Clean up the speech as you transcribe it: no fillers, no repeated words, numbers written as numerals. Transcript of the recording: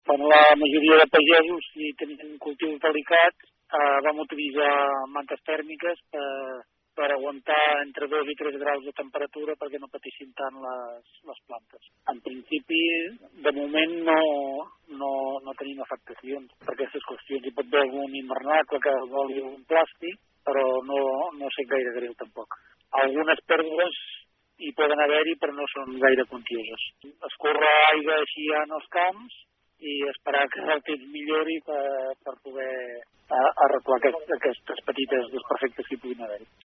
Quan la majoria de pagesos, si tenien cultius delicats, vam utilitzar mantes tèrmiques per aguantar entre 2 i 3 graus de temperatura perquè no patissin tant les plantes. En principi, de moment no tenim afectacions per aquestes qüestions. Hi pot haver algun hivernacle que voli un plàstic, però no sé gaire greu tampoc. Algunes pèrdues hi poden haver-hi, però no són gaire quantioses. Escorre aigua així en els camps i esperar que el temps millori per poder arreglar aquestes petites desperfectes que hi puguin haver-hi.